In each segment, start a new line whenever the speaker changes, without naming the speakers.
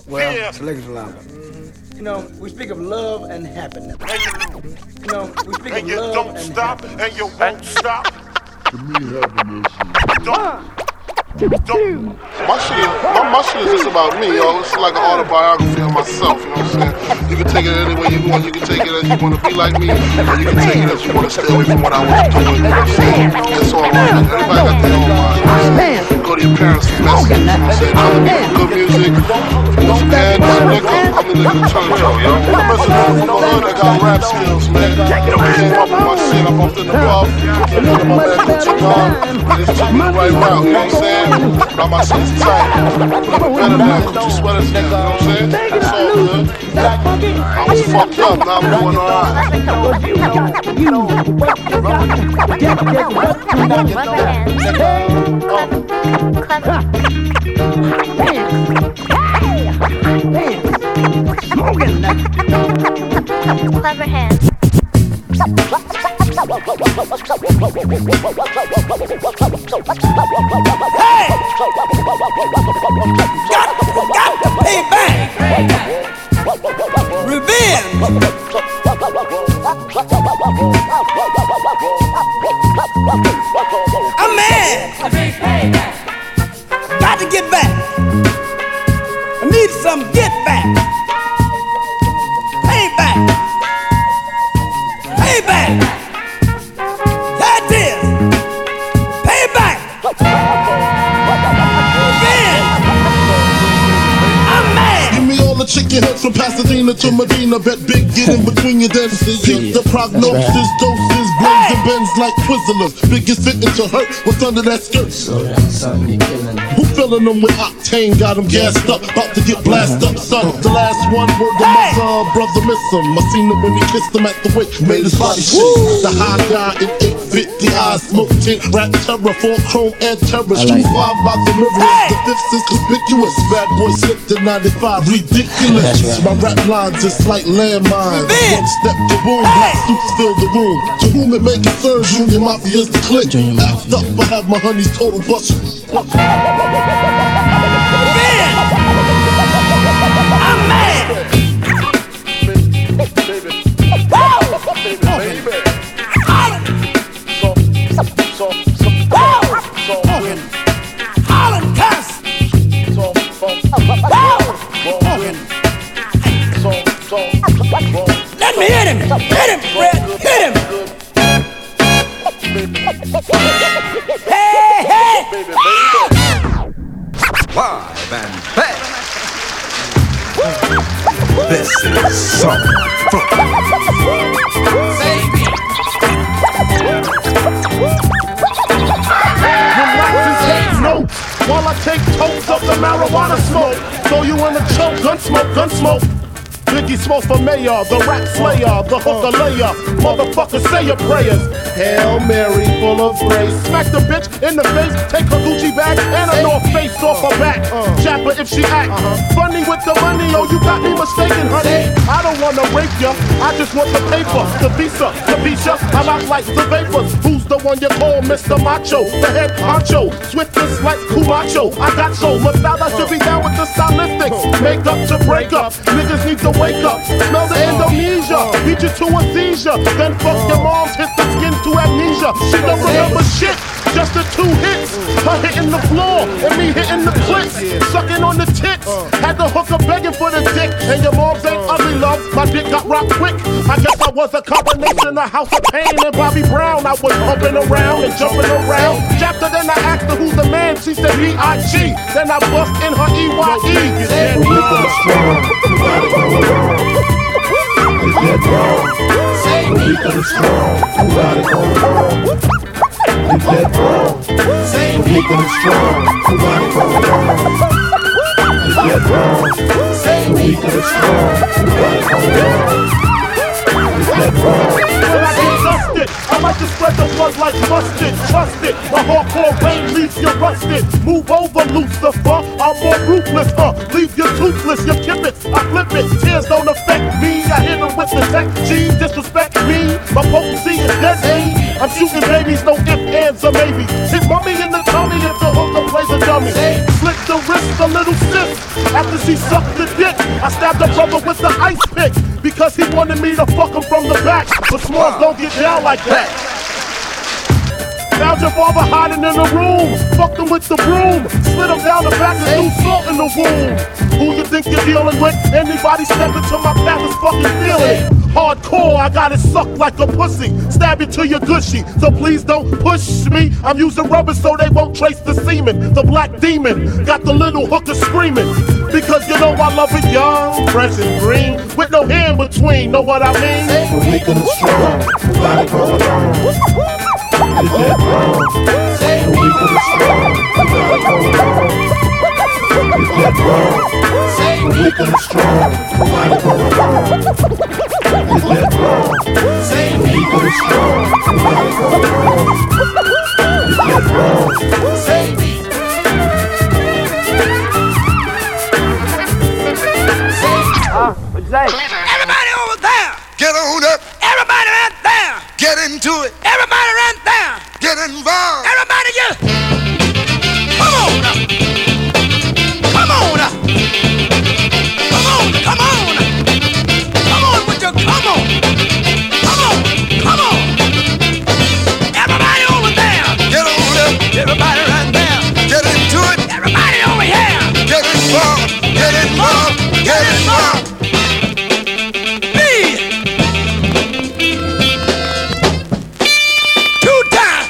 Well, selection's louder. You know, we speak of love and happiness. You know, we speak of love and happiness.
And you won't stop.
To me, happiness is
My shit is just about me, yo. It's like an autobiography of myself, you know what I'm saying? You can take it any way you want. You can take it as you want to be like me, or you can take it as you want to stay away from what I was doing, you know what I'm saying? It's all right. Everybody got their own mind, you know what I'm saying? Go to your parents for message, you know what I'm saying? Other people, good music, some head, some liquor. I'm the nigga church, yo. I'm messing with from the hood that got rap skills, man. I came up with my shit, I bumped in the pub, came up with my man Gucci Don, and it's took me the right route, you know what I'm saying? Now my shit's tight. I'm better than Gucci sweaters, you know what I'm saying? It's all good. I was fucked up, now I'm doing alright.
Clever hands.
Hey! Got to pay back! Revenge! I'm mad! Got to get back! I need some get back! Pay back! Pay back! That is! Pay back! Revenge! I'm mad!
Give me all the chicken heads from Pasadena to Medina. Bet big, get in between your dentures. Get the prognosis, doses, blends and bends like Twizzlers. Biggest fitting to hurt what's under that skirt.
So that's something you're killing.
Who filling them with octane? Got them gassed up, about to get blasted up, son. The last one word to my son, brother miss him. I seen him when he kissed him at the wake, made his body shake. The high guy in 850 eyes, smoke tint, rap terror, full chrome and terror. Street five by the river, the fifth is conspicuous. Bad boy slipped in 95, ridiculous. My rap lines is like landmines. One step to boom, black suits fill the room. To whom it may concern, Junior Mafia's the click. Aft up, I have my honey's total bust.
I'm mad! Holland cuss! Let me hit him! Hit him, Fred! Hit him! Hey, hey!
Live and back. This is something
Notes while I take totes of the marijuana smoke. Throw you in the choke, gun smoke. Biggie Smoke for mayor, the rap slayer, the hooker layer. Motherfucker, say your prayers. Hail Mary, full of grace. Smack the bitch in the face, take her Gucci bag and a North Face off her back. Jab her if she act funny with the money. Oh, you got me mistaken, honey. I don't wanna rape ya, I just want the paper, the visa, the visa. I'm out like the vapors. Who's the one you call Mr. Macho? The head honcho, swiftness like Kumacho. I got so much style, I should be down with the stylistics. Make up to break up, niggas need to wake up. Smell the Indonesia, beat you to a seizure. Then fuck your moms, hit the skin to amnesia. She don't remember shit, just the 2 hits. Her hitting the floor, and me hitting the clips. Sucking on the tits, had the hooker begging for the dick. And your moms ain't ugly, love, my dick got rocked quick. I guess I was a combination of House of Pain and Bobby Brown. I was bumping around and jumping around. Chapter, then I asked her who's the man, she said B.I.G. Then I bust in her E.Y.E. You said
weak and strong, you got it going on. Is that wrong? Weak and strong, you got it going on. Is that wrong? Weak and strong, you got it going on. Is that wrong? Weak and strong, you got it going on. Is that wrong?
When I get dusted, I might just spread the blood like mustard. Trust it, the hardcore rain leaves you rusted. Move over, Lucifer, I'm more ruthless, leave you toothless, you kip it, I flip it. Tears don't affect me, I hit them with the tech G. Disrespect me, my potency is deadly. I'm shooting babies, no ifs, ands, or maybe. Hit mommy in the tummy if the hooker plays a dummy. Slick the the wrist, a little stiff. After she sucked the dick, I stabbed the brother with the ice pick because he wanted me to fuck him from the back. But Smalls don't get down like that. Found your father hiding in the room. Fucked him with the broom. Slid him down the back and threw salt in the wound. Who you think you're dealing with? Anybody step into my path is fucking feeling it. Hardcore, I got it sucked like a pussy. Stab you till you're gushy. So please don't push me. I'm using rubber so they won't trace the semen. The black demon got the little hooker screaming. Because you know I love it young, fresh and green. With no hair in between, know what I mean?
We're making it strong. We got it going on. Is that wrong? We're making it strong. We got it going on. Is that wrong? We're making it strong. We got it going on. Is that wrong? We're making it strong. We got it going on. Is that wrong?
What'd you say?
Everybody over there!
Get on up,
Everybody right there!
get into it,
Everybody right there!
get involved.
Everybody just come on up! Come on up! Come on! Come on! Come on with your come on! Come on! Come on! Everybody over there!
Get on up,
Everybody right there!
get into it,
Everybody over here!
get involved, get involved, get involved.
Me! 2 times!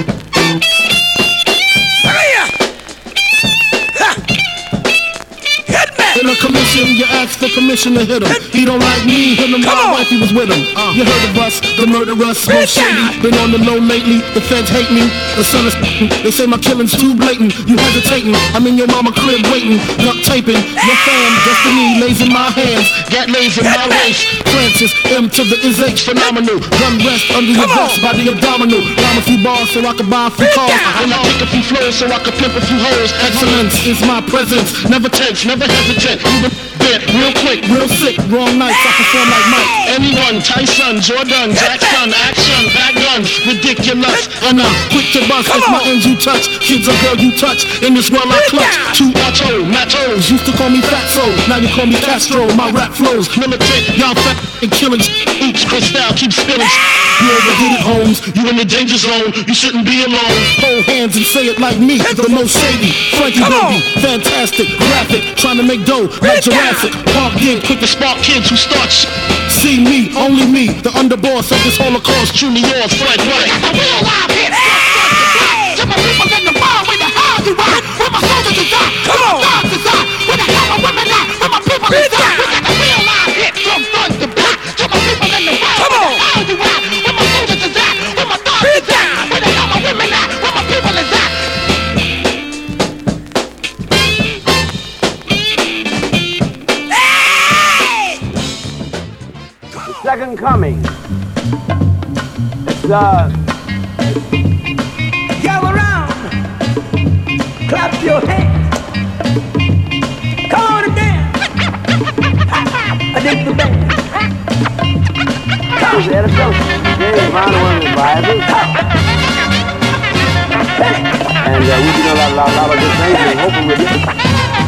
3! Hit me!
In a commission, you ask for permission to hit him. He don't like me, hit him,
Come
my
on.
wife, he was with him. You heard of us, the murderers, no shady. Been on the low lately, the feds hate me. The sun is they say my killing's too blatant. You hesitating, I'm in your mama crib waiting. Duct taping, your fam, destiny lays in my hands. Gat lays in my waist. Francis, M to the is H, phenomenal. Gun rest under your
Come on.
vest by the abdominal. Rhyme a few bars so I can buy a few cars. And I pick a few flows so I can pimp a few hoes. Excellence is my presence, never tense, never hesitate. Even bit, real quick, real sick. Wrong nights, I perform like Mike. Anyone, Tyson, Jordan, Jackson, action, bad guns, ridiculous. And I'm quick to bust. It's my ends you touch, kids or girl you touch. In this world I clutch. Two Matos used to call me Fatso. Now you call me Castro. My rap flows militant. Y'all fat and killing. Oops, Cristal keep spilling. You overdid it, Holmes. You in the danger zone. You shouldn't be alone. Hold hands and say it like me. The most shady. Frankie Baby. Fantastic. Graphic. Trying to make dough like Jurassic. Park gig. Quick to spark kids who start shit. See me, only me. The underboss of this Holocaust. Truly yours, Frank White. The real live hit. To my people in the world, where the hell you at? Where my soldiers is at? Where my dogs is at? Where the hell are women at? Where my people is at? We got the real live hit from front to back. To my people in the world, where the hell you at? Where my soldiers is at? Where my dogs is at? Where the hell are women at? Where my people is at?
Second coming. It's gather around, clap your hands, come on and dance. I dig the band. That was Ed Associates. James Brown, one of the advisors. And we do a lot of good things, and hoping we'll get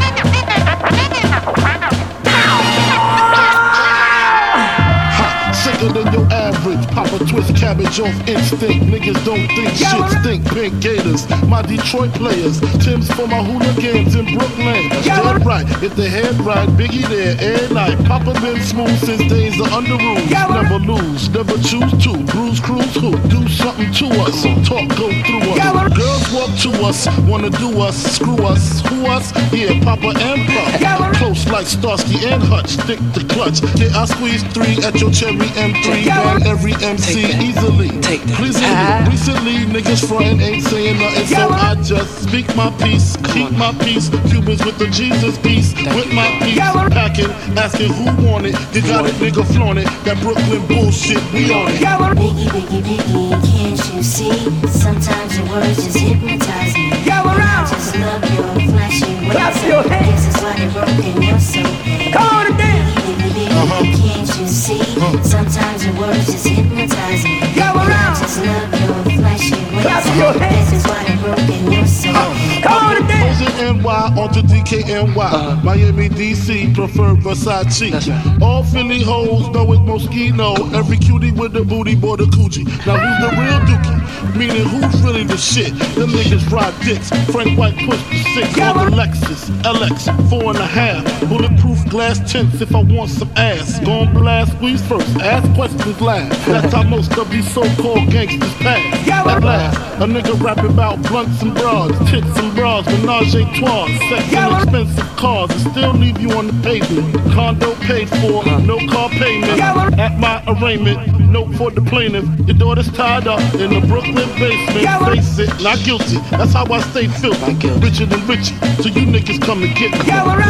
Sicker than your average. Papa twist cabbage off instinct. Niggas don't think shit stink. Pink Gators, my Detroit players. Tim's for my hooligans in Brooklyn. That's dead right. If the head right, Biggie there every night. Papa been smooth since days of under rules. Never lose, never choose to. Bruise, cruise, who? Do something to us. Talk, go through us. Girls walk to us, wanna do us, screw us, who us? Yeah, Papa and Pop. Close like Starsky and Hutch. Stick the clutch. Yeah, I squeeze 3 at your cherry M3. Bang every MC easily. Pleasingly. Recently, niggas frontin' ain't saying nothing, so I just speak my peace, keep my peace. Cubans with the Jesus peace, with my peace. Packing, asking who want it. You got it, nigga, flaunt it. That Brooklyn bullshit, we on it.
Biggie, biggie, biggie, can't you see? Sometimes your words just hypnotize me. I just love your flashing ways. Guess it's why they broke in your soul.
Come on and dance.
Biggie, biggie, can't you see? Sometimes your words just hypnotize me. I just love your flashing ways. Guess it's why they broke in your soul.
Come on and dance.
Posing in NY onto DKNY. Miami, DC, prefer Versace. Right. All Philly hoes know it's Moschino. Every cutie with the booty, boy, the coochie. Now who's the real dookie? Meaning who's really the shit? Them niggas ride dicks. Frank White push the 6 on the Lexus LX 4.5. Bulletproof glass tints if I want some ass. Gon' blast, squeeze first, ask questions last. That's how most of these so-called gangsters pass. At last, a nigga rapping about blunts and bras, tits and bras, menage a trois, sex and expensive cars, and still leave you on the pavement. Condo paid for, no car payment. At my arraignment, note for the plaintiff. Your daughter's tied up in the Brooklyn basement. Face it, not guilty. That's how I stay filthy. Richer than richer, so you niggas come and get me.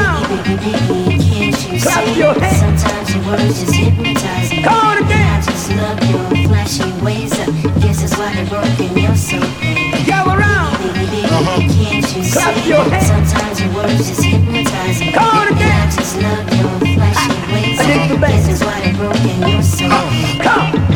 Can't you see? Sometimes your words just hypnotize me. I just love your flashy ways up. Guess that's why they're broken, you're so bad. Can't you see? Sometimes your words just hypnotize me. I just love your flashy ways up. Guess that's why they're broken, you're so bad.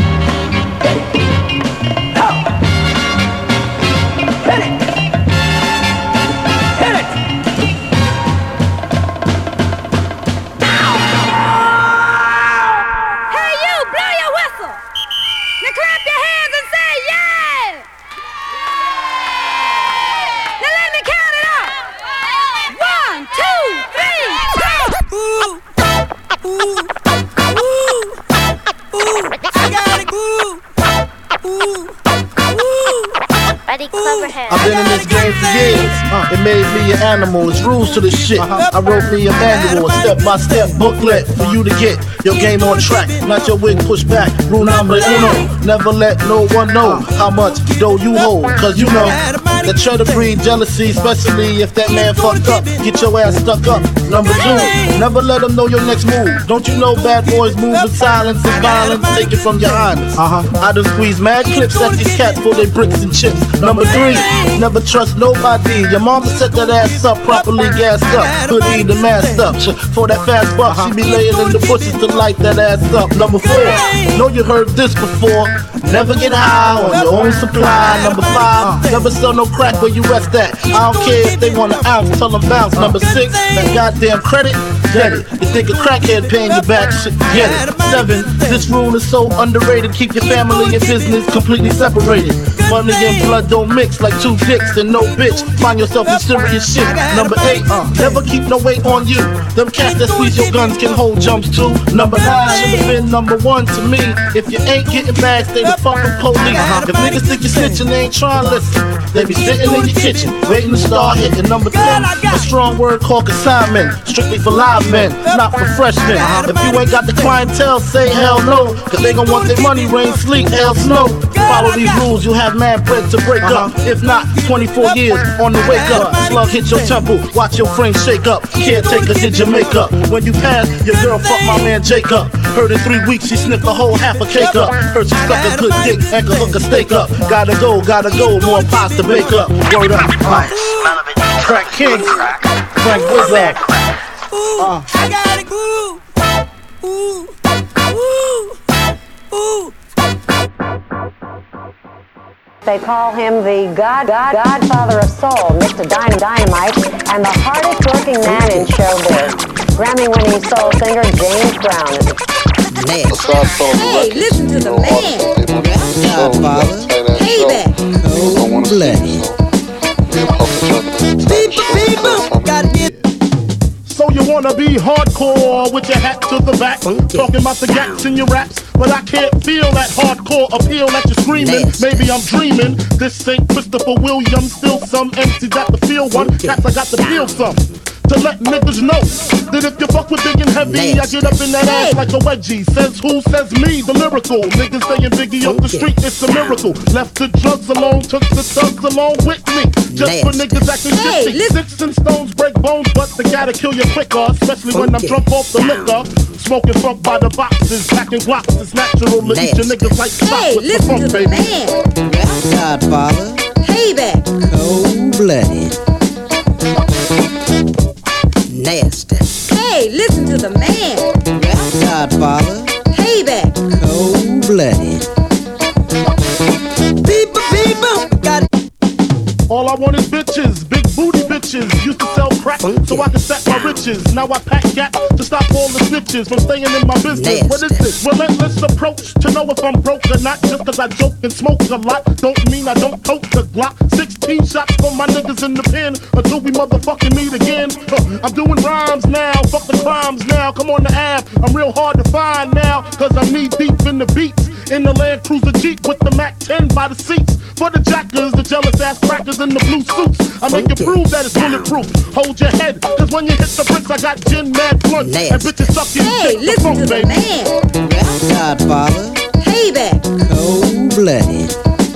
I've been in this game for years. It made me an animal. It's rules to this shit. I wrote me a manual, a step-by-step booklet for you to get your game on track. Not your wig pushed back. Rule number uno. Never let no one know how much dough you hold. Cause you know that try to breed jealousy, especially if that man fucked up. Get your ass stuck up. Number two, never let them know your next move. Don't you know bad boys move with silence and violence? Take it from your highness. I done squeeze mad clips at these cats for their bricks and chips. Number three, never trust nobody. Your mama set that ass up, properly gassed up. Hoodie the masked up. For that fast buck, she be laying in the bushes to light that ass up. Number four, know you heard this before. Never get high on your own supply. Number five, never sell no crack where you rest at. I don't care if they want an ounce, tell them bounce. Number six, that goddamn credit, get it. You think a crackhead paying you back, shit, get it. Seven, this rule is so underrated. Keep your family and business completely separated. Money and blood don't mix like two dicks and no bitch. Find yourself in serious shit. Number eight, never keep no weight on you. Them cats that squeeze your guns can hold jumps too. Number nine, should've been number one to me. If you ain't getting back, stay the fucking police. If niggas think you're snitching, they ain't trying to listen. They be sitting in your kitchen, waiting to start hitting. Number 10, a strong word called consignment. Strictly for live men, not for freshmen. If you ain't got the clientele, say hell no. Cause they gon' want their money, rain, sleet, hell, snow. Follow these rules, you have mad bread to break up. If not, 24 years on the wake up. Slug hit your temple, watch your frame shake up. Caretaker did your makeup. When you pass, your girl fucked my man Jacob. Heard in 3 weeks she sniffed a whole half a cake up. Heard she suck a good dick and could hook a steak up. Gotta go, more pies to bake up. Word up, Crack King, Frank Wizard.
I gotta groove. Ooh, ooh, ooh.
They call him the Godfather of Soul, Mr. Dynamite, and the hardest working man in showbiz. Grammy-winning soul singer James Brown is
Hey, listen to the man. Godfather. Hey there. Cold-blooded.
People, gotta get.
So you wanna be hardcore with your hat to the back, talking about the gaps in your raps, but I can't feel that hardcore appeal that you're screaming. Maybe I'm dreaming. This ain't Christopher Williams, still some MC got to feel one. Cats I got to feel some. To let niggas know that if you fuck with big and heavy, I get up in that ass like a wedgie. Says who? Says me, the lyrical. Niggas saying Biggie up the street, it's a miracle. Left the drugs alone, took the thugs along with me. Just for niggas acting shifty. Sticks and stones break bones, but they gotta kill you quicker. Especially when I'm drunk off the liquor. Smoking funk by the boxes, packing blocks. It's natural to eat your niggas like stop with the funk, baby.
Godfather. Hey there. Cold-blooded. Nasty. Hey, listen to the man. Godfather. Hey there. Cold-blooded.
People, got.
All I want is bitches, big booty bitches. Used to sell so I can stack my riches. Now I pack gat to stop all the snitches from staying in my business. What is this? Relentless approach to know if I'm broke or not. Just cause I joke and smoke a lot don't mean I don't tote the Glock. 16 shots for my niggas in the pen until we motherfucking meet again. I'm doing rhymes now, fuck the crimes now. Come on the app, I'm real hard to find now, cause I'm knee deep in the beats. In the Land Cruiser Jeep with the Mac 10 by the seats. For the jackers, the jealous ass crackers in the blue suits. I make you prove that it's bulletproof. Hold your head, cause when you hit the bricks, I got gin mad blunt. And bitches sucking
hey,
dick
listen
funk,
to
baby.
the man. Rap Godfather. Payback. Cold-blooded.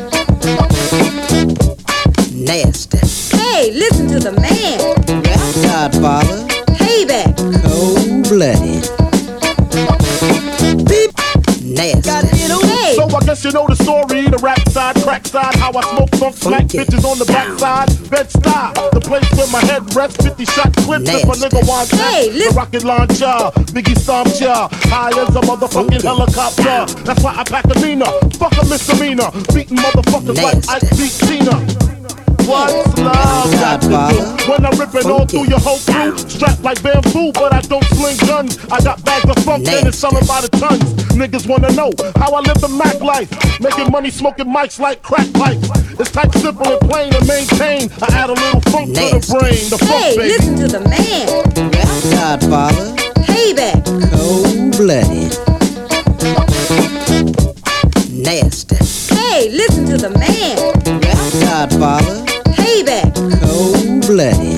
Nasty. Hey, listen to the man. Rap Godfather. Payback. Cold-blooded. Beep. Nasty.
So I guess you know the story, the rap side, crack side, how I smoke funk, smack bitches on the back side, bed style, the place where my head rests, 50 shot clips if a nigga wants that, the rocket launcher, Biggie stomp ya, high as a motherfucking helicopter, that's why I pack a Nina, fuck a misdemeanor, beating motherfuckers like Ike beat Tina. What's love got to do? When I'm ripping all through your whole crew, strapped like bamboo, but I don't sling guns. I got bags of funk and it's selling by the tons. Niggas wanna know how I live the Mac life, making money, smoking mics like crack pipes. It's type simple and plain to maintain. I add a little funk to the brain. The funk,
hey,
baby.
listen to the man. Rap Godfather. Payback. Cold-blooded. Nasty. Hey, listen to the man. Rap Godfather. Payback. Cold-blooded.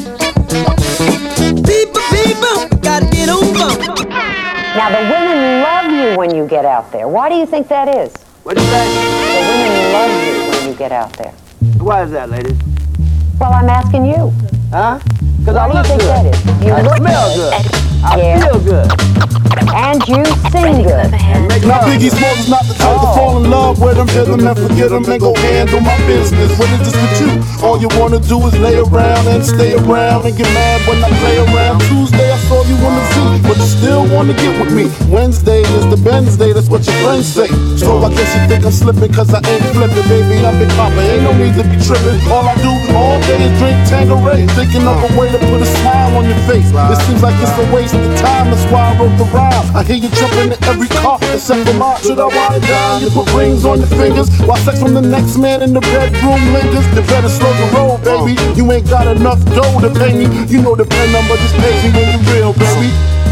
People, gotta get over.
Now the women love you when you get out there. Why do you think that is?
What'd you say?
The women love you when you get out there.
Why is that, ladies?
Well, I'm asking you.
Huh? Because I
Why
look
do you think
good.
that is? You
I
look
smell good. I
Yeah.
feel good.
And you sing good.
Now Biggie Smalls is not the type to fall in love with him, hit him and forget him and go handle my business. What is this with you? All you wanna do is lay around and stay around and get mad when I play around. Tuesday I saw you on the Z, but you still wanna get with me. Wednesday is the Benz day, that's what your friends say. So I guess you think I'm slipping cause I ain't flipping, baby, I'm Big Papa, ain't no need to be tripping. All I do all day is drink Tanqueray, thinking of a way to put a smile on your face. It seems like it's a waste of time, that's why I wrote the rhyme. I hear you jumping in every car except for mine. Should I wind it down? You put rings on your fingers while sex from the next man in the bedroom lingers. You better slow the roll, baby. You ain't got enough dough to pay me. You know the pen number, just pay me when you're real, baby.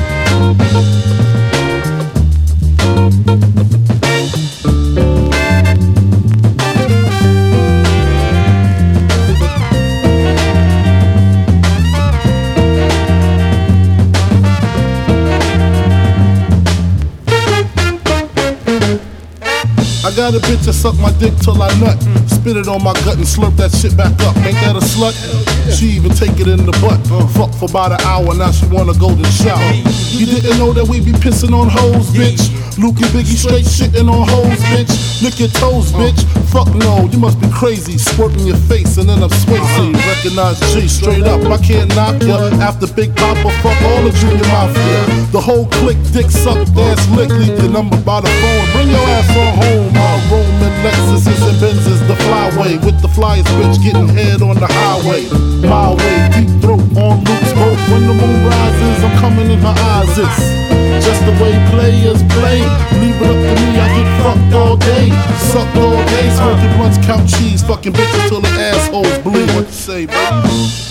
I got a bitch that suck my dick till I nut. Spit it on my gut and slurp that shit back up. Ain't that a slut? She even take it in the butt. Fuck for about an hour, now she wanna go to the shower. You didn't know that we be pissing on hoes, bitch. Luke and Biggie straight shitting on hoes, bitch. Lick your toes, bitch. Fuck no, you must be crazy. Squirting your face and then I'm Swayze. Recognize G straight up, I can't knock ya. After Big Papa, fuck all the junior mafia. The whole clique, dick suck, ass lick. Leave your number by the phone. Bring your ass on home. My Roman Lexuses and Benzes, the flyway. With the flyest bitch getting head on the highway. My way, deep throat on Luke's boat. When the moon rises, I'm coming in her eyes. It's just the way players play. Leave it up to me, I get fucked all day. Sucked all day, smoking blunts, count cheese. Fucking bitches till the assholes bleed. What you say, baby?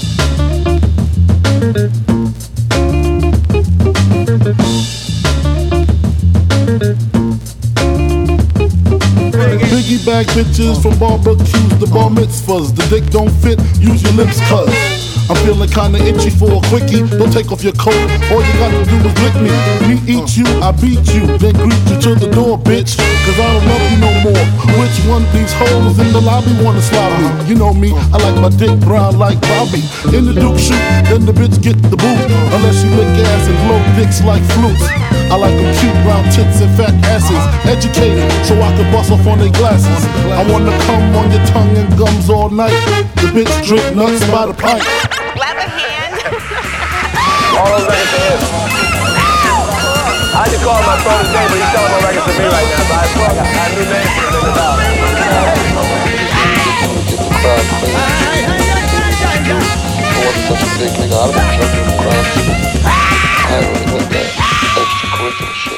Biggie bag bitches from barbecues to bar mitzvahs. The dick don't fit, use your lips cuz I'm feeling kinda itchy for a quickie. Don't take off your coat, all you gotta do is lick me. Me eat you, I beat you, then greet you to the door, bitch. Cause I don't love you no more. Which one of these hoes in the lobby wanna slide me? You know me, I like my dick brown like Bobby. In the Duke shoot, then the bitch get the boot. Unless she lick ass and blow dicks like flutes. I like them cute round tits and fat asses. Educated, so I can bust off on their glasses. I wanna come on your tongue and gums all night. The bitch drink nuts by the pint.
Clap a hand.
All those records are his. I had to call my phone today, but he's selling my records to me right now. So I got a new name for him in the house.
wasn't such a big nigga, I'd have been jumping in crowds. I ain't really with that extracurricular shit.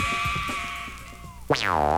It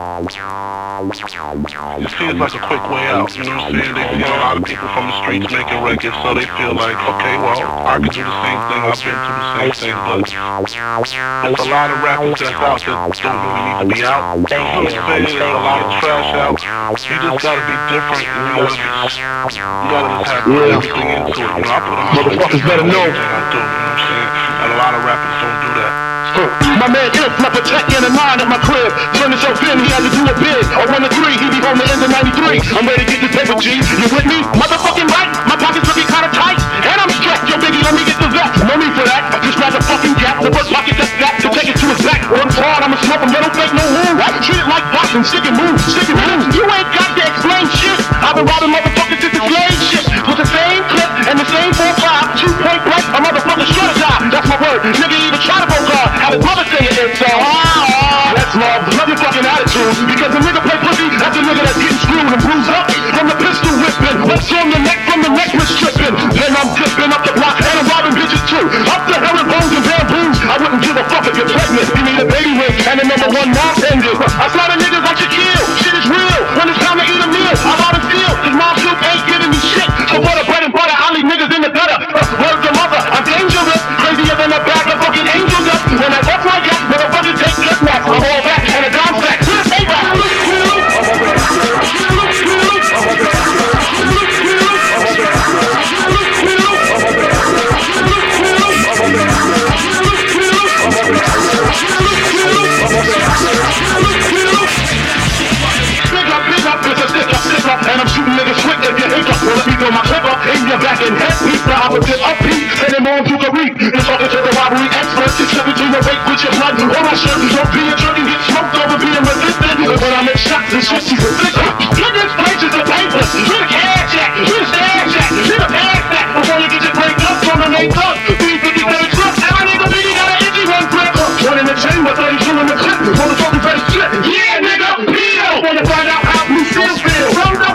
seems like a quick way out, you know what I'm saying? They see a lot of people from the streets making records, so they feel like, okay, well, I can do the same thing, I've been through the same thing, but there's a lot of rappers that's out that don't really need to be out. You know what I'm saying? There's a lot of trash out. You just gotta be different, and you gotta just have to put everything into it. You know, I put
motherfuckers better know.
I do, you know what I'm saying? And a lot of rappers don't do that.
My man If left a check and a 9 at my crib. Turn himself in, he had to do a bid. A 1 to 3, he be home the end of 93. I'm ready to get this paper, G. You with me? Motherfucking right. My pockets looking kinda tight. And I'm strapped. Yo, Biggie, let me get the vest. No need for that. Just grab the fucking gap. The first pocket that's that to take it to his back. One hard, I'ma smoke him. They don't fake no move. Treat it like boxing. Stick and move. Stick and move. You ain't got to explain shit. I've been robbing motherfuckers since the slave shit. With the same clip and the same 4-5. 2-point blank. A motherfucker strategize. That's my word. Nigga even try to go guard. Have his mother say it. So, that's love your fucking attitude. Because the nigga play pussy, that's a nigga that's getting screwed and bruised up from the pistol whipping. Let's from the necklace stripping. Then I'm dipping up the block and I'm robbing bitches too. Up the herringbones and bamboos. I wouldn't give a fuck if you're pregnant. You need a baby ring and the number 1 mom pendant. I saw the niggas like Shaquille. Shit is real. When it's time to eat a meal, I'm out of steel. Cause mom soup ain't giving me shit. So for the bread and butter, I leave niggas in the gutter. Word to mother, I'm dangerous. Crazier than a bag of fucking angel dust. When I bust my gas, motherfuckers take good naps. I'm all back and a dime sack. And I'm shooting niggas quick if you hiccup. Well, let me throw my clip up in your back and head. Beat the opposite up beat. Sending on to the reap. You're talking to the robbery expert. Step into your weight with your blood on my shirt. Don't be a jerk and get smoked over being resistant. When I make shots and shit, she's resistant. Get this places of papers. Get a cash jack. Get a stash jack. Get a pass back. Before you get your break up from the main club. 357 trucks. And I need a biggie got an itchy one grip. One in the chamber, 32 in the clip. Motherfucking better slip. Yeah, nigga. Peel. Wanna find out how blue still feel.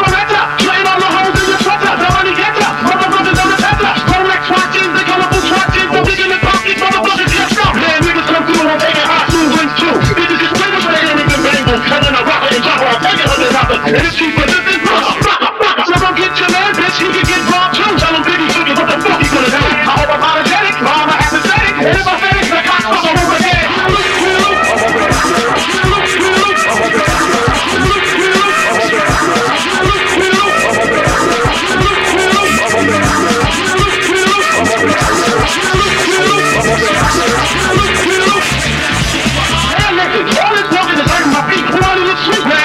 And if she's resistant, so don't get your man, bitch, you can get robbed too. Tell him Biggie took it, what the fuck he gonna do? I hope I'm apologetic, I'm apathetic, and if I say it's the cocksucker over there. All this walking is hurting my feet. Who want to look sweet, man?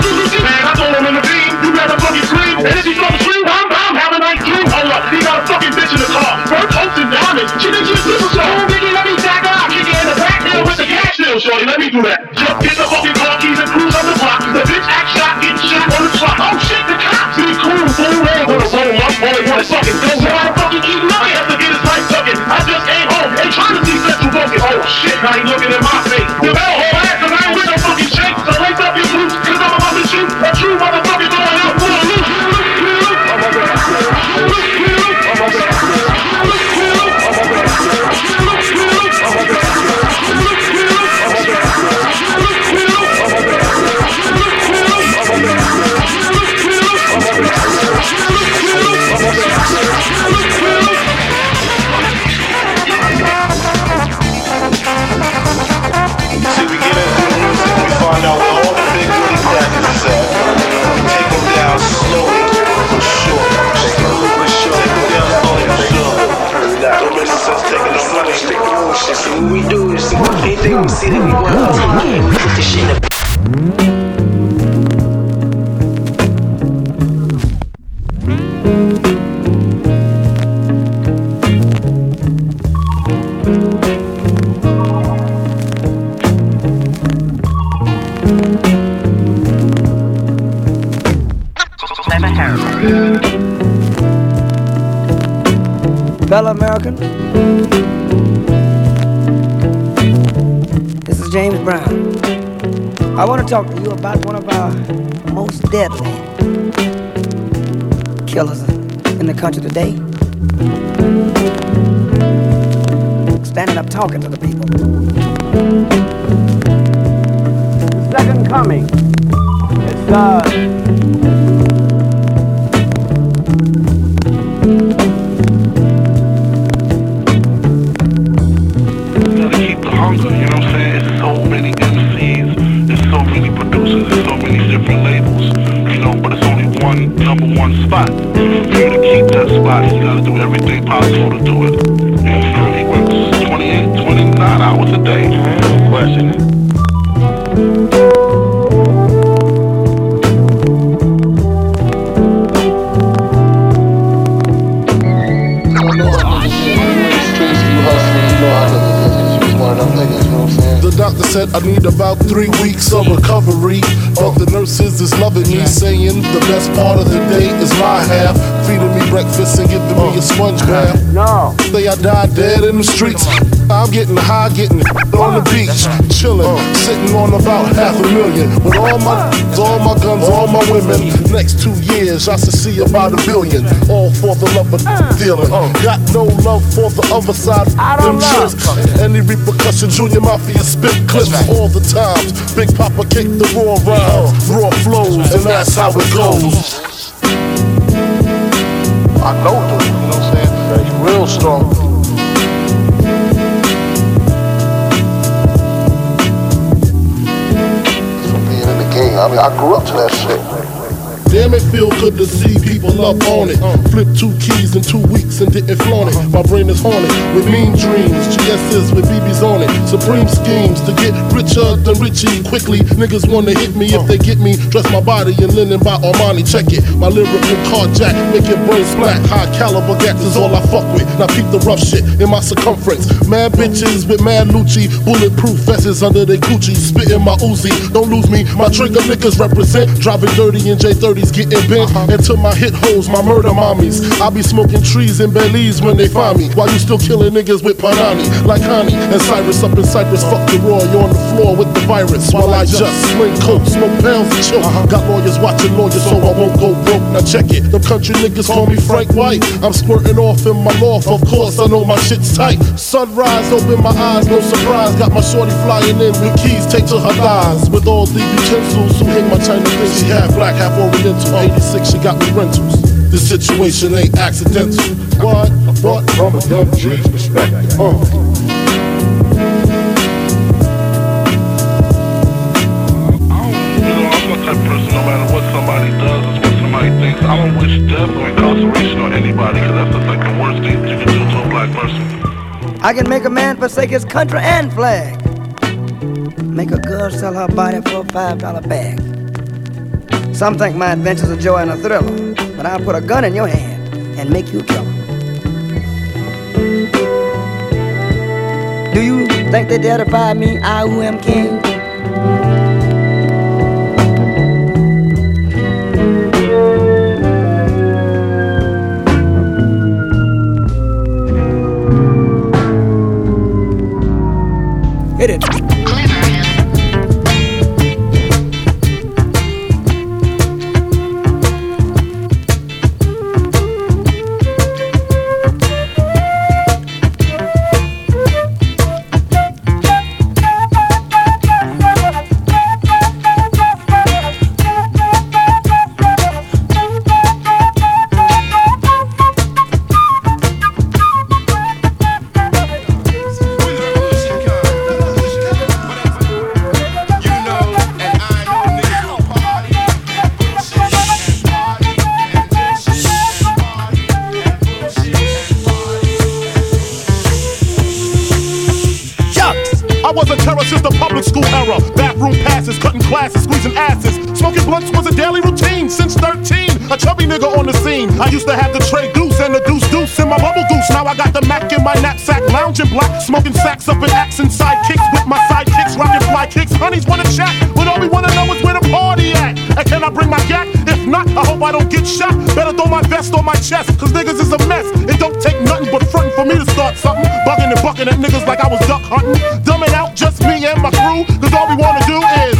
And if he goes swing, I'm having a nice dream. Hold up, he got a fucking bitch in the car. First hopes and diamonds. She thinks she's super so. Biggie, let me tag her out. Kick her in the back there with the cash deal, shorty. Let me do that. Just get the fucking car keys and cruise on the block. The bitch act shot, get shot on the spot. Oh shit, the cops. Be cool, fool. They ain't gonna roll up. All they want is fucking go. So I'm fucking eating up. He has to get his life tucking. I just came home and trying to see Central Broken. Oh shit, now he looking at my face. The bell whole ass and I ain't with no fucking shake. So lace up your boots, cause I'm about to shoot a true motherfucker going out for a loot.
What we do is anything we see that we want to take in, put the shit up.
Fellow American, this is James Brown. I want to talk to you about one of our most deadly killers in the country today. talking to the people.
Second coming. It's
hunger, you know what I'm saying? There's so many MCs, there's so many producers, there's so many different labels, you know, but it's only one number one spot. For you to keep that spot, you gotta do everything possible to do it. And he works 28, 29 hours a day. No question.
The doctor said I need about 3 weeks of recovery. But the nurses is loving me, saying the best part of the day is my half. Feeding me breakfast and giving me a sponge bath.
No.
Say I died dead in the streets. I'm getting high, getting on the beach, chilling, sitting on about $500,000 with all my guns, all my women. Next 2 years, I should see about $1 billion. All for the love of dealing. Got no love for the other side. Them tricks. Any repercussion, Junior Mafia spit clips all the times. Big Papa kick the raw rhymes, raw flows, and that's how it goes. I know them, you know what I'm saying? He's real strong. I mean, I grew up to that shit. Damn, it feel good to see people up on it. Flip 2 keys in 2 weeks and didn't flaunt it. My brain is haunted with mean dreams, GS's with BBs on it. Supreme schemes to get richer than Richie quickly. Niggas wanna hit me if they get me. Dress my body in linen by Armani, check it. My lyrical carjack, make your brain splat. High caliber gas is all I fuck with. Now keep the rough shit in my circumference. Mad bitches with mad Lucci, bulletproof vests under their coochie. Spitting my Uzi, don't lose me. My trigger niggas represent. Driving dirty in J30s, getting bent into my hit holes, my murder mommies. I be smoking trees in Belize when they find me, while you still killing niggas with Panani. Like Hani and Cyrus up in Cyprus, fuck the raw, you on the floor with the virus. While I just sling coke, smoke pounds and chill. Got lawyers watching lawyers so I won't go broke. Now check it, them country niggas call me Frank White. I'm squirting off in my loft, of course I know my shit's tight. Sunrise, open my eyes, no surprise. Got my shorty flying in with keys taped to her thighs. With all the utensils, who hang my China thing. She half black, half Oriental. 86, she got me rentals. This situation ain't accidental. What? From a young G's perspective.
You know, I'm the type of person, no matter what somebody does, or what somebody thinks, I don't wish death or incarceration on anybody, because that's just like the worst thing you can do to a black person.
I can make a man forsake his country and flag. Make a girl sell her body for a $5 bag. Some think my adventure's a joy and a thriller, but I'll put a gun in your hand and make you kill her. Do you think they dare defy me, I who am king? Hit it.
I was a terror since the public school era. Bathroom passes, cutting classes, squeezing asses. Smoking blunts was a daily routine since 13. A chubby nigga on the scene. I used to have the tray deuce and the deuce in my bubble goose. Now I got the Mac in my knapsack, lounging black, smoking sacks up in accent sidekicks with my sidekicks, rocking fly kicks. Honeys wanna chat, but all we wanna know is where the party at. And can I bring my gat? If not, I hope I don't get shot. Better throw my vest on my chest, cause niggas is a mess. It don't take nothing but frontin' for me to start something. Bugging and bucking at niggas like I was duck hunting. Dumbing out just me and my crew, cause all we wanna do is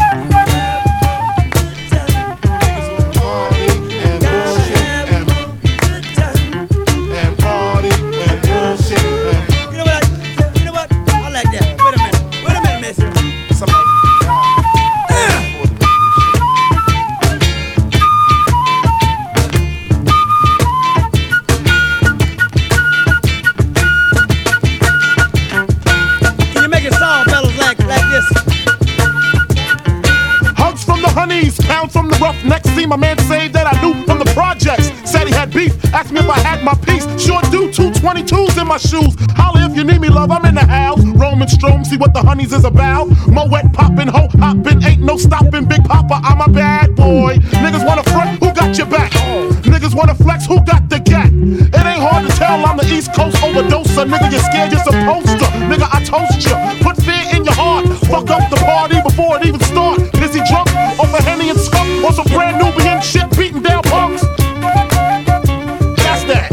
me, my man saved that I knew from the projects. Said he had beef, asked me if I had my piece. Sure do, 222s in my shoes. Holla if you need me, love, I'm in the house. Roman Strom, see what the honeys is about. Moet poppin', ho hoppin', ain't no stoppin'. Big Papa, I'm a bad boy. Niggas wanna front, who got your back? Niggas wanna flex, who got the gat? It ain't hard to tell I'm the East Coast overdoser. Nigga, you're scared, you're supposed to. Nigga, I toast you. Put fear in your heart. Fuck up the party before it even start. Is he drunk off a Henny and skunk? Or some brand Nubian shit beating down punks? That's that.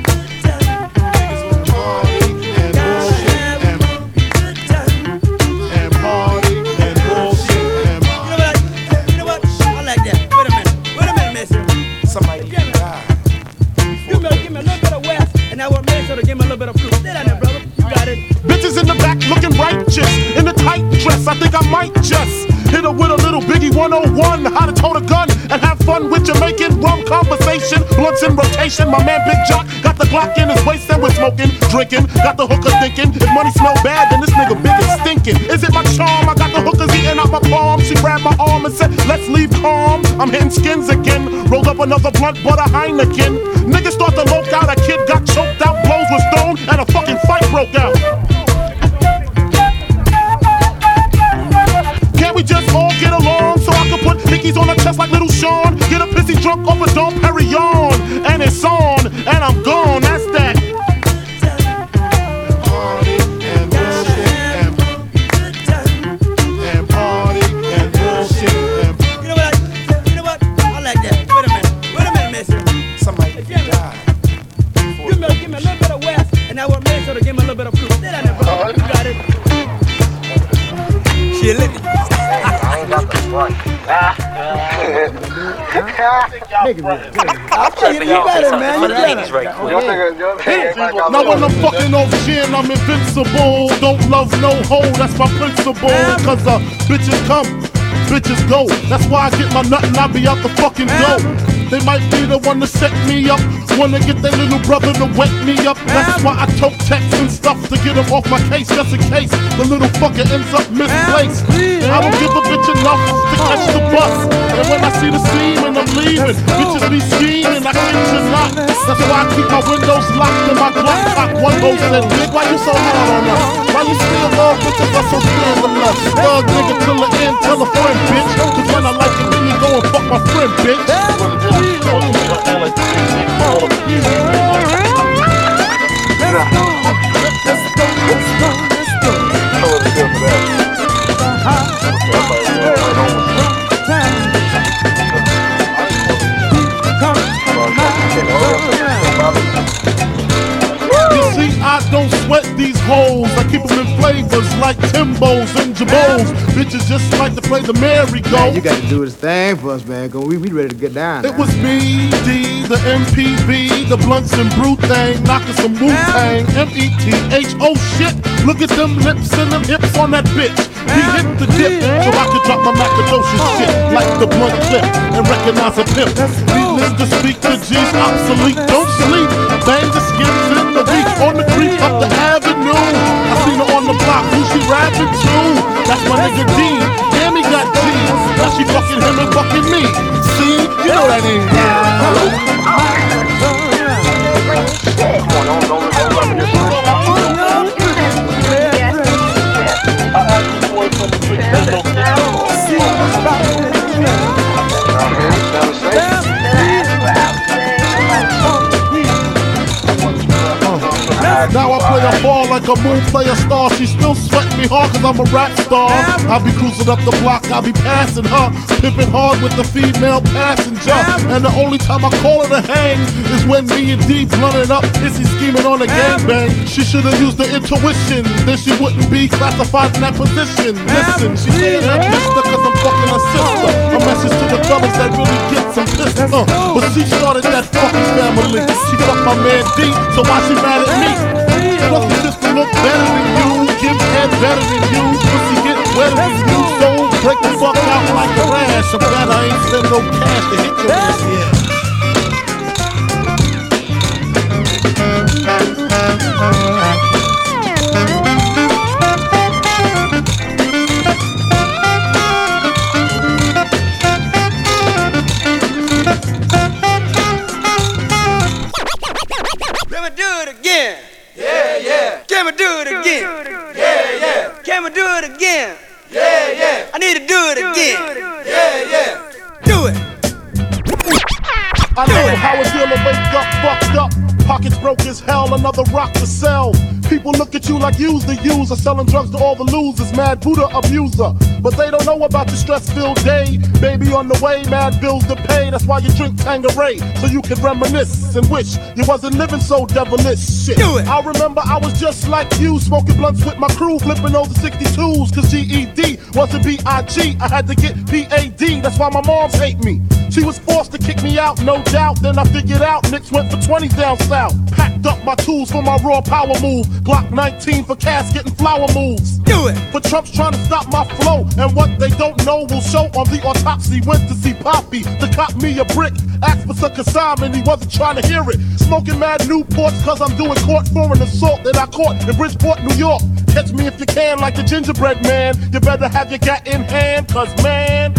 Bitches in the back looking righteous in the tight dress. I think I might just hit her with a little Biggie 101. How to tote a gun and have fun with Jamaican rum conversation. Blunts in rotation. My man Big Jock got the Glock in his waist and we're smoking, drinking. Got the hooker thinking if money smell bad, then this nigga big is stinking. Is it my charm? I got the hookers eating out my palm. She grabbed my arm and said, let's leave calm. I'm hitting skins again. Rolled up another blunt, but a Heineken. Niggas start to loke out. A kid got choked out, blows with stone, and a fucking fight broke out. Can't we just all get along so I can put hickeys on the chest like little Sean? Get a pissy drunk off a Dom Perignon, and it's on, and I'm gone. That's that. Party and bullshit and party and bullshit.
You know what? I like that. Wait a minute, mister.
Somebody died.
Give me a little bit of West, and I want Mason to give me a little bit of fruit. Stay down there, bro. You got it. She lit it.
I ain't got the front.
I'll tell you, you got it, man. You got it.
Now when I'm fucking off gin, I'm invincible. Don't love no hoe, that's my principle. Cause bitches come, bitches go. That's why I get my nut and I be out the fucking dough. They might be the one to set me up, wanna get their little brother to wet me up. That's why I tote texts and stuff to get him off my case, just in case the little fucker ends up misplaced. I don't give a bitch enough to catch the bus, and when I see the seam and I'm leaving, bitches be scheming, I kid you not. That's why I keep my windows locked and my Glock cocked. One goes said, Big, why you so hard on us? Why you still love bitches that's so scandalous? Thug nigga till the end, tell a friend, bitch. Cause when I like it, then you go and fuck my friend, bitch. You see, I don't sweat these hoes. I keep them in flavors like Timbos and Jabos. Bitches just like to play the merry-go.
You got to do this thing for us, man. Cause we ready to get down now.
It was me, D, the MPB, the blunts and brew thing, knocking some Wu-Tang, METH, oh shit. Look at them lips and them hips on that bitch. He hit the dip, so I could drop my macadocious shit like the blunt clip and recognize a pimp. Needless to speak, the G's obsolete. Don't sleep, bang the skins in the week on the creek up the avenue. I seen her on the block, who she rapping to? That's my nigga D, and he got G's. Now she fucking him and fucking me. See, you know that ain't right. Now I play a ball like a moon player star. She still sweat me hard cause I'm a rap star. I'll be cruising up the block, I'll be passing her, pimping hard with the female passenger. And the only time I call her to hang is when me and D blunted up, is he scheming on a gangbang. She should've used her intuition, then she wouldn't be classified in that position. Listen, she saying that mister cause I'm fucking her sister. A message to the fellas that really get some pissed. But she started that fucking family. She fucked my man D, so why she mad at me? Plus the sister look better than you, give head better than you, pussy get wetter than you, so break the fuck out like a rash. I'm glad I ain't spent no cash to hit your ass, yeah.
we do it again?
Yeah, yeah.
Can we do it again?
Yeah, yeah.
I need to do it again.
Yeah, yeah.
Do it.
I know how a dealer wake up, fucked up. Pockets broke as hell, another rock to sell. People look at you like you's the user, selling drugs to all the losers, mad Buddha abuser. But they don't know about the stress-filled day. Baby on the way, mad bills to pay. That's why you drink Tanqueray, so you can reminisce and wish you wasn't living so devilish. Shit.
Do it.
I remember I was just like you, smoking blunts with my crew, flipping over 62s, cause GED wasn't B.I.G. I had to get P.A.D. That's why my moms hate me. She was forced to kick me out, no doubt. Then I figured out Knicks went for 20s down south. Packed up my tools for my raw power move. Glock 19 for casket and flower moves.
Do it.
For Trump's trying to stop my flow. And what they don't know will show on the autopsy. Went to see Poppy to cop me a brick. Asked for some consignment, he wasn't trying to hear it. Smoking mad Newports cause I'm doing court for an assault that I caught in Bridgeport, New York. Catch me if you can like the gingerbread man. You better have your gat in hand cause man...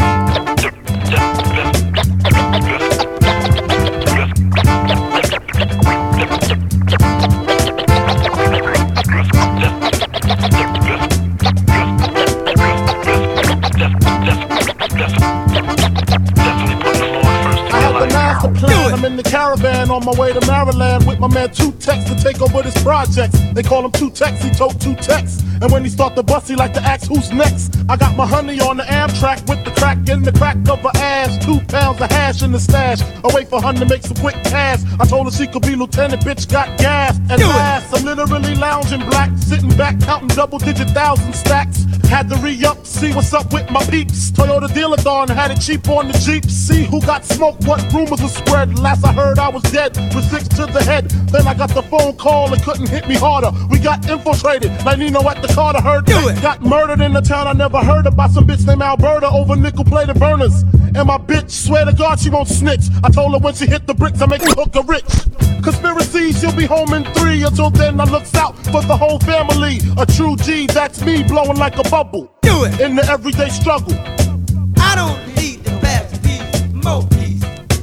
I'm in the caravan on my way to Maryland with my man Two Tex to take over this project. They call him Two Tex, he told Two Tex. And when he start the bus, he like to ask who's next. I got my honey on the Amtrak with the crack in the crack of her ass. 2 pounds of hash in the stash. I wait for her to make some quick cash. I told her she could be lieutenant, bitch got gas. At last, I'm literally lounging black, sitting back counting double-digit thousand stacks. Had to re-up, see what's up with my peeps. Toyota dealer gone, had it cheap on the Jeep. See who got smoked, what rumors were spread. Last I heard I was dead, with 6 to the head. Then I got the phone call, it couldn't hit me harder. We got infiltrated, like Nino at the Carter heard. Got murdered in a town I never heard of by some bitch named Alberta over nickel-plated burners. And my bitch, swear to God she won't snitch. I told her when she hit the bricks I make her hook her rich. Conspiracy, she'll be home in 3. Until then I looks out for the whole family. A true G, that's me, blowing like a bubble.
Do it.
In the everyday struggle.
I don't need the best piece, more piece.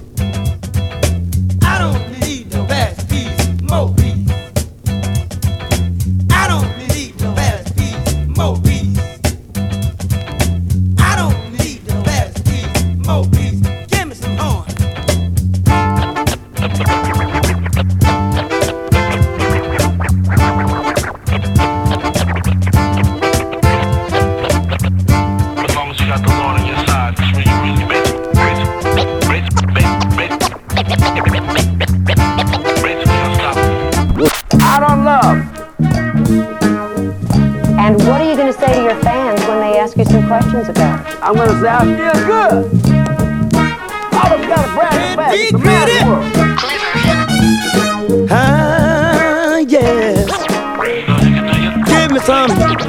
I don't need the best piece, more piece. I don't need the best piece, more piece. I don't need the best piece, more piece. Give me some horn.
Out on love. And what are you going to say to your fans when they ask you some questions about it?
I'm going to say I feel good. All of got a brand back. It's a mad world.
Ah, yeah. Give me some.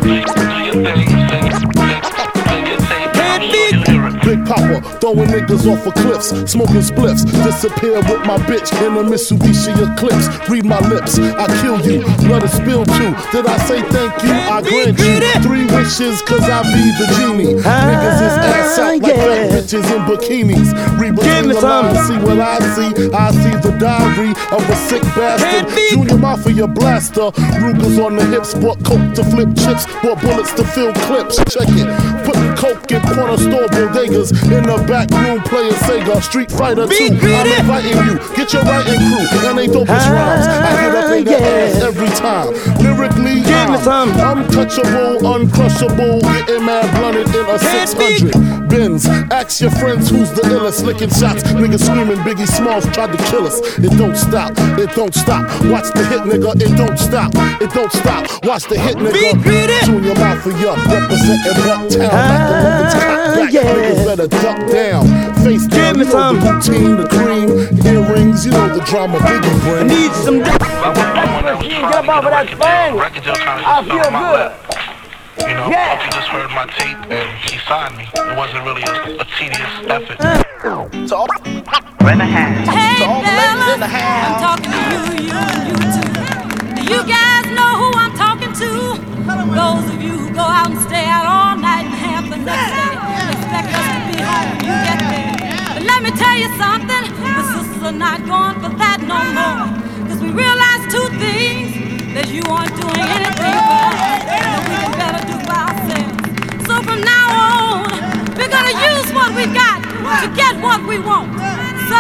Big Papa, throwing niggas off of cliffs, smoking spliffs, disappear with my bitch in a Mitsubishi Eclipse. Read my lips, I kill you, let it spill too. Did I say thank you? I grant you 3 wishes, cause I be the genie. Niggas is ass out like fat bitches in bikinis. Read between the lines, see what I see. I see the diary of a sick bastard. Junior Mafia blaster, Rugers on the hips, bought coke to flip chips, bought bullets to fill clips. Check it, putting coke in corner store bodegas. In the back room playing Sega, Street Fighter 2. I'm inviting you, get your writing crew, and they dopest rhymes. I get up in that ass every time. Lyrically, I'm untouchable, uncrushable, getting mad blunted in a 600 Benz. Ask your friends who's the illest, licking shots. Niggas screaming Biggie Smalls tried to kill us. It don't stop, it don't stop. Watch the hit, nigga, it don't stop, it don't stop. Watch the hit, nigga. Junior Mafia, representing Bucktown like the Lovins cock back. Niggas better duck down, face down, you know the routine, the cream, earrings, you know the drama Biggie brings. I need some.
You get up off of that thing, I feel good.
You know, yeah. He just heard my tape and he signed me. It wasn't really a tedious effort.
So, in the house.
Hey, fellas, I'm talking to you too. Do you guys know who I'm talking to? Those of you who go out and stay out all night and have the next day. Expect us to be home when you get there. But let me tell you something, the sisters are not going for that no more. Cause we realize 2 things. that you aren't doing anything for us that we can better do for ourselves. So from now on, we're gonna use what we got to get what we want. So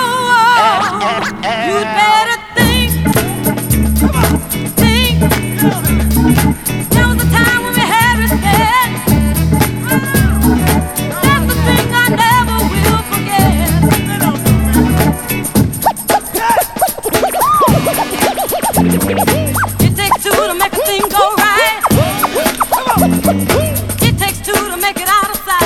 you'd better think. There was a time when we had respect. That's the thing I never will forget. It takes two to make a thing go right. It takes two to make it out of sight.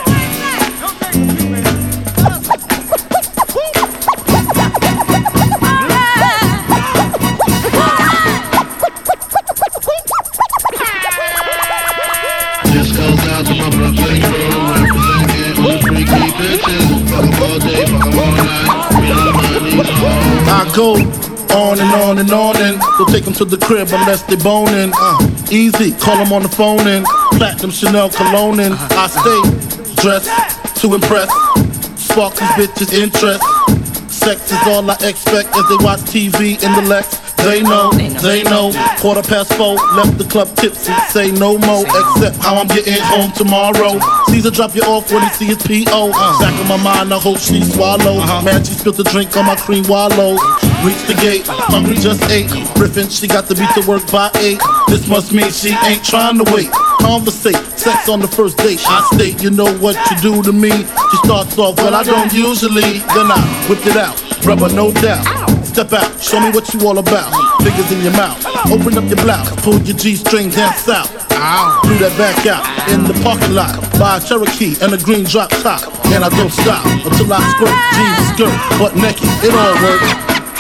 I go on and on and on and don't take them to the crib unless they boning. Easy, call them on the phone and platinum Chanel cologne and I stay dressed to impress, spark these bitches' interest. Sex is all I expect as they watch TV in the Lex. They know, 4:15, left the club tipsy, say no more, except how I'm getting home tomorrow. Caesar drop you off when he see his P.O. Back in my mind, I hope she swallow. Man, she spilled the drink on my cream wallow. Reach the gate, hungry just ate. Riffin', she got to be to work by 8. This must mean she ain't trying to wait. Conversate, sex on the first date. I state, you know what you do to me. She starts off, well, I don't usually. Then I whipped it out, rubber no doubt. Step out, show me what you all about. Fingers in your mouth, open up your blouse, pull your G-string down south. Blew that back out in the parking lot. Buy a Cherokee and a green drop top. And I don't stop until I squirt, jeans, skirt, butt naked, it all works.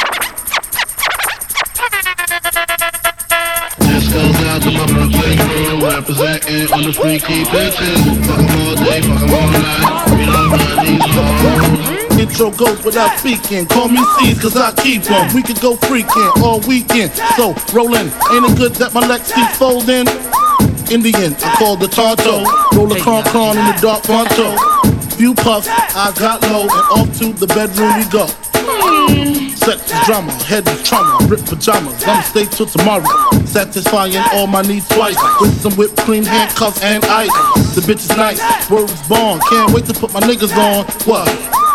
This goes out to my Brooklyn crew, representing on the freaky bitches. Fuck 'em all day, fuck 'em all night. We don't run these hoes.
Intro goes without speaking. Call me C's cause I keep them. We could go freaking all weekend. So rollin', ain't it good that my legs keep folding? Indian, I call the Tonto. Roll a cron in the dark Ponto. Few puffs, I got low, and off to the bedroom we go. Sex is drama, head is trauma, rip pajamas, I'ma stay till tomorrow. Satisfying all my needs twice, with some whipped cream, handcuffs, and ice. The bitch is nice, word is born, can't wait to put my niggas on. What?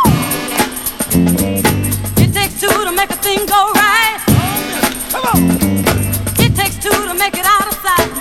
It takes two to make a thing go right. Come on. It takes two to make it out of sight.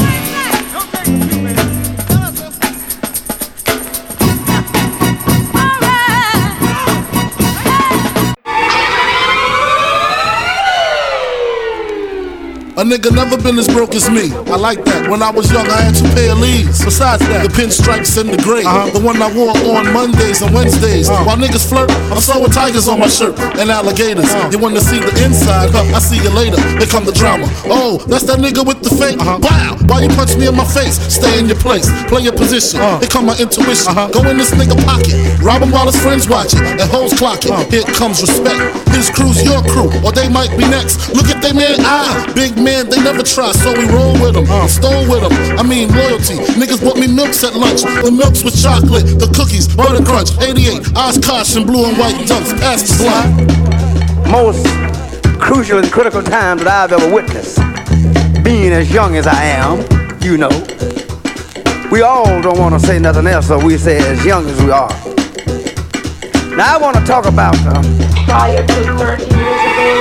A nigga never been as broke as me. I like that. When I was young, I had 2 pair of leads. Besides that, the pinstripes and the gray. The one I wore on Mondays and Wednesdays. While niggas flirt, I'm sewing tigers on my shirt and alligators. You wanna see the inside? I see you later. Here come the drama. Oh, that's that nigga with the fake. Wow, why you punch me in my face? Stay in your place, play your position. Here come my intuition. Go in this nigga pocket, rob him while his friends watching and hoes clocking. Here comes respect. His crew's your crew, or they might be next. Look at they man, big man, they never try, so we roll with them, stole with them. I mean loyalty. Niggas bought me milks at lunch. The milks with chocolate, the cookies, butter crunch. 88, Oshkosh and blue and white dunks. Pass the block.
Most crucial and critical times that I've ever witnessed, being as young as I am, you know, we all don't want to say nothing else, so we say as young as we are. Now I want to talk about
prior to 30 years ago,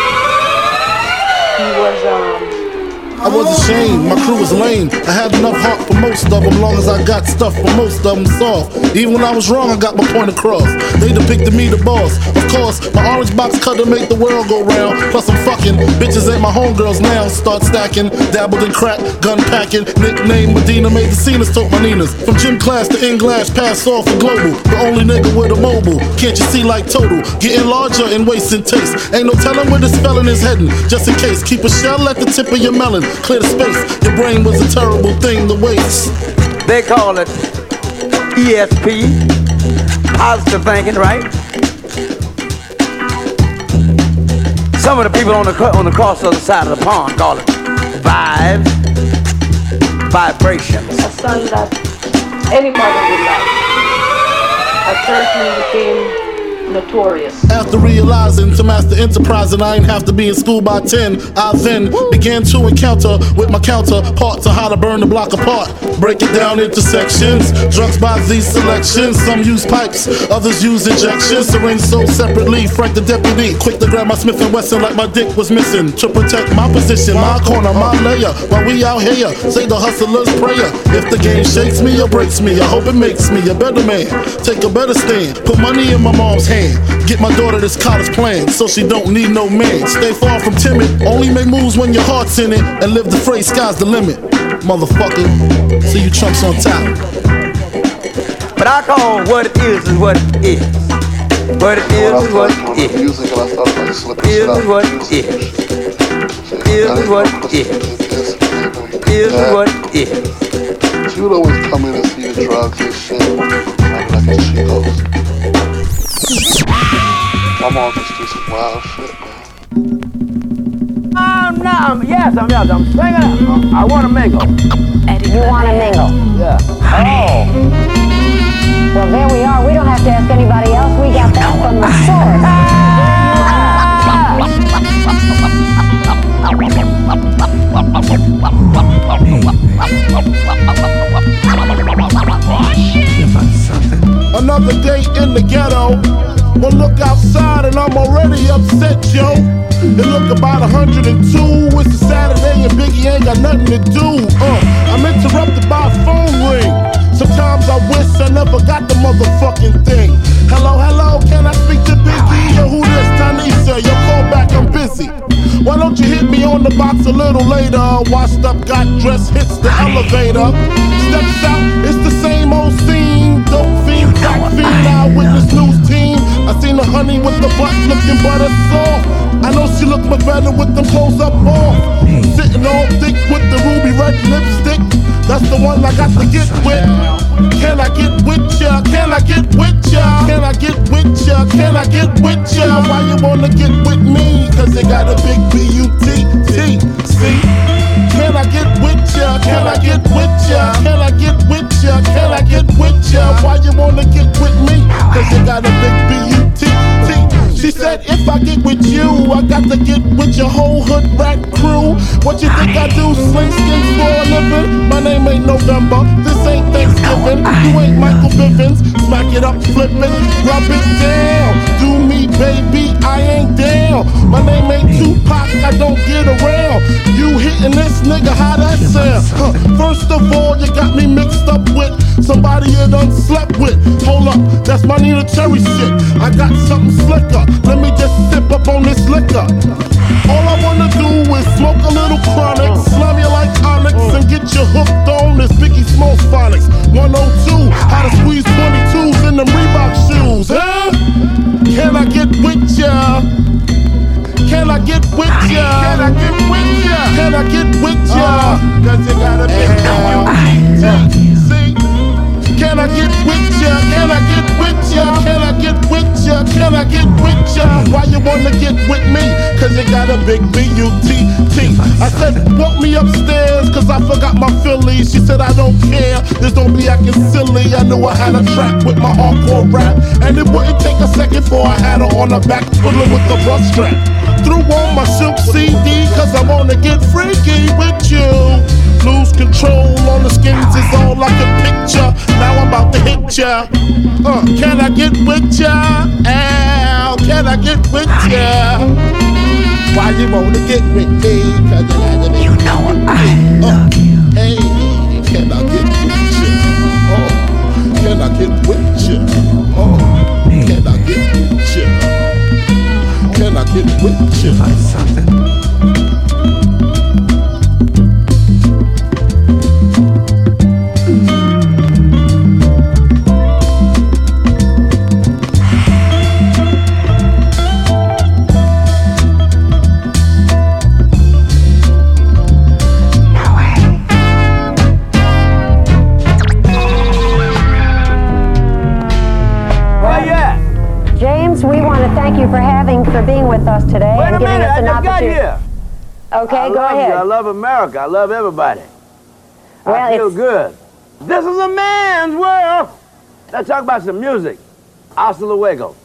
he was
I was ashamed, my crew was lame. I had enough heart for most of them, long as I got stuff for most of them soft. Even when I was wrong, I got my point across. They depicted me the boss. Of course, my orange box cutter make the world go round. Plus I'm fucking, bitches ain't my homegirls now. Start stacking, dabbled in crack, gun packing. Nickname Medina, made the scenes, took my Ninas. From gym class to in-glass, pass off for global. The only nigga with a mobile, can't you see like total? Getting larger and wasting taste. Ain't no telling where this felon is heading. Just in case, keep a shell at the tip of your melon. Clear the space, your brain was a terrible thing to waste.
They call it ESP, positive thinking, right? Some of the people on the cross other side of the pond call it vibes, vibrations.
a son that any mother would like. I certainly became Notorious.
After realizing to master enterprise and I ain't have to be in school by 10, I then began to encounter with my counterpart to how to burn the block apart. Break it down into sections, drugs by these selections. Some use pipes, others use injections. Syringe sold separately, Frank the deputy quick to grab my Smith & Wesson like my dick was missing. To protect my position, my corner, my layer. While we out here, say the hustler's prayer. If the game shakes me or breaks me, I hope it makes me a better man. Take a better stand, put money in my mom's hand. Get my daughter this college plan, so she don't need no man. Stay far from timid, only make moves when your heart's in it. And live the phrase, sky's the limit. Motherfucker, see you chumps on top.
But I call what it is what it is. What it is what it is. Is what it is. Is what it is. Is what it is.
She would always come in and see the drugs and shit. Like the Chicos. My mom just do some wild shit, man.
Yes, I'm singing. I want to mingle.
You want to mingle?
Yeah. Oh.
Well, there we are. We don't have to ask anybody else. We got that from the source.
Another day in the ghetto. One look outside and I'm already upset, yo. It look about 102. It's a Saturday and Biggie ain't got nothing to do. I'm interrupted by a phone ring. Sometimes I wish I never got the motherfucking thing. Hello, can I speak to Biggie? Yo, who this? Tanisha, yo, call back, I'm busy. Why don't you hit me on the box a little later? Washed up, got dressed, hits the elevator. Steps out, it's the same old scene. Dope fiend, crack fiend, eyewitness news team. I seen the honey with the butt looking butter soft. I know she look much better with them clothes up off. Sitting all thick with the ruby red lipstick. That's the one I got to get with. Can I get with ya? Can I get with ya? Can I get with ya? Can I get with ya? Why you wanna get with me? Cause they got a big B-U-T-T, see? Can I get with ya? Can I get with ya? Can I get with ya? Can I get with ya? Why you wanna get with me? Cause they got a big B-U-T-T. She said if I get with you, I got to get with your whole hood rat crew. What you think I do? Sling skins for a living? My name ain't November, this ain't Thanksgiving. You ain't Michael Bivins, smack it up, flip it, rub it down. Do me, baby, I ain't down. My name ain't Tupac, I don't get around. You hitting this nigga, how that sound? First of all, you got me mixed up with somebody you done slept with. Hold up, that's my Nina Cherry shit. I got something slicker. Let me just sip up on this liquor. All I wanna do is smoke a little chronic, slam you like Onyx, and get you hooked on this Biggie Smalls phonics. 102, how to squeeze 22s in them Reebok shoes, huh? Can I get with ya? Can I get with ya? Can I get with ya? Can I get with ya? Cause you gotta be see? Can I get with ya? Can I get with ya? Can I get with ya? Can I get with ya? Why you wanna get with me? Cause you got a big B-U-T-T. I said, walk me upstairs cause I forgot my Phillies. She said, I don't care, just don't be acting silly. I knew I had a track with my hardcore rap, and it wouldn't take a second before I had her on her back, twiddling with the bus strap. Threw on my Silk CD cause I wanna get freaky with you. Lose control on the skins is all I can picture. Now I'm about to hit ya. Can I get with ya? Ow, can I get with ya? Why you wanna get with me? Cause you gotta be. You know I love you. Hey, can I get with ya? Can I get with ya? Can I get with ya? Can I get with ya? Something.
For being with us today
Wait
and
a
giving
minute,
us an
I just got
opportunity.
here.
Okay, go ahead.
I love America. I love everybody.
Well,
I feel good. This is a man's world. Let's talk about some music. Hasta luego.